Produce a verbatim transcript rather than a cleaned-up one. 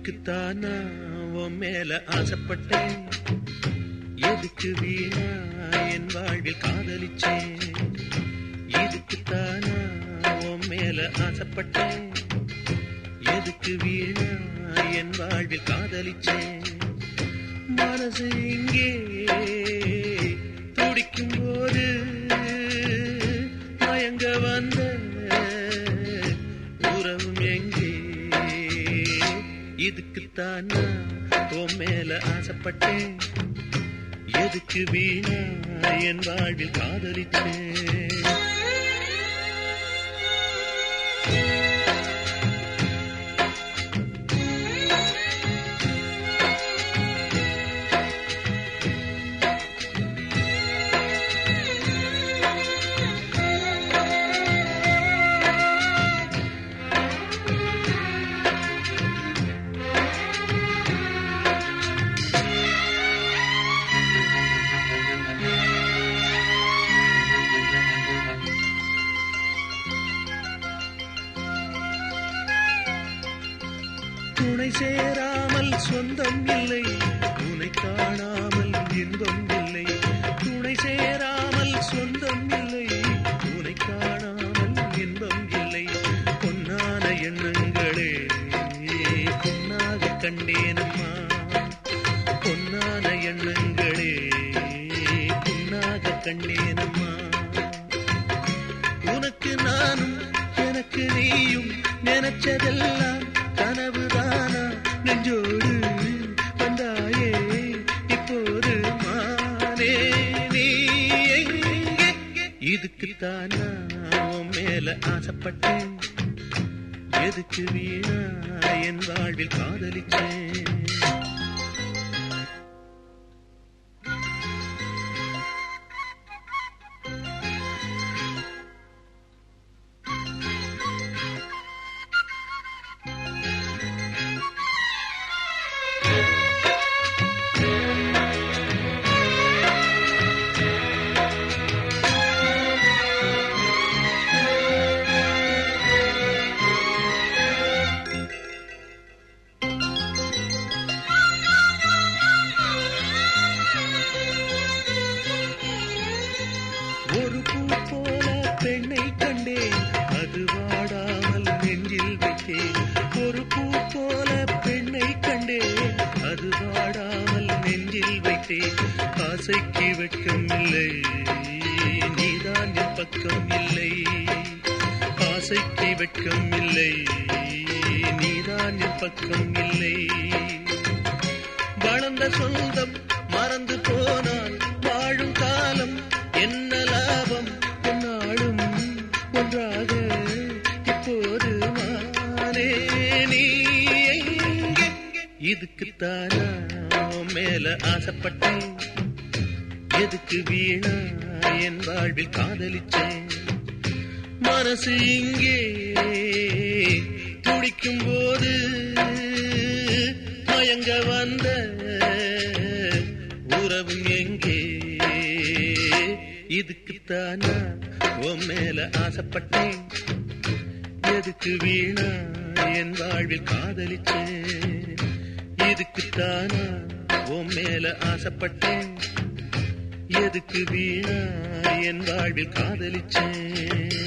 இதுக்குத்தானா உன் மேல ஆசைப்பட்டேன், எதுக்கு வீணா என் வாழ்வில் காதலிச்சேன். இதுக்குத்தானா உன் மேல ஆசைப்பட்டேன், எதுக்கு வீணா என் வாழ்வில் காதலிச்சேன். மனசு இங்கே துடிக்கும் போது மயங்க வந்த உறவும் எங்கே. இதுக்குத்தானா உன் மேல ஆசைப்பட்டேன், எதுக்கு வீணா என் வாழ்வில் காதலிச்சேன். துணை சேராமல் சொந்தம் இல்லை, உன்னை காணாமல் இன்பம் இல்லை. துணை சேராமல் சொந்தம் இல்லை, உன்னை காணாமல் இன்பம் இல்லை. பொன்னான எண்ணங்களே பொன்னாக கண்டேனம்மா, பொன்னான எண்ணங்களே பொன்னாக கண்டேனம்மா. உனக்கு நானும் எனக்கு நீயும் நினைச்சதெல்லாம் கனவுதானா நெஞ்சோடு வந்தாயே இப்போது மானே நீ எங்கே. இதுக்குத்தானா உன் மேல ஆசைப்பட்டேன், எதுக்கு வீணா என் வாழ்வில் காதலிச்சேன். ஒரு பூ போல பெண்ணை கண்டேன், அது வாடாமல் நெஞ்சில் வைத்தேன். ஒரு பூ போல பெண்ணை கண்டேன், அது வாடாமல் நெஞ்சில் வைத்தேன். ஆசைக்கு வெட்கம் இல்லை, நீதான் என் பக்கம் இல்லை. ஆசைக்கு வெட்கம் இல்லை, நீதான் என் பக்கம் இல்லை. வளர்ந்த சொந்தம் மறந்து போனால் வாழும் காலம் என்ன லாபம். என்னாலும் ஒன்றாக இப்போது மானே நீ எங்கே. இதுக்குத்தானா உன் மேல ஆசைப்பட்டேன், எதுக்கு வீணா என் வாழ்வில் காதலிச்சேன். மனசு இங்கே துடிக்கும் போது மயங்க வந்த உறவும் எங்கே. இதுக்குத்தானா உன் மேல ஆசைப்பட்டேன், எதுக்கு வீணா என் வாழ்வில் காதலிச்சேன். இதுக்குத்தானா உன் மேல ஆசைப்பட்டேன், எதுக்கு வீணா என் வாழ்வில் காதலிச்சேன்.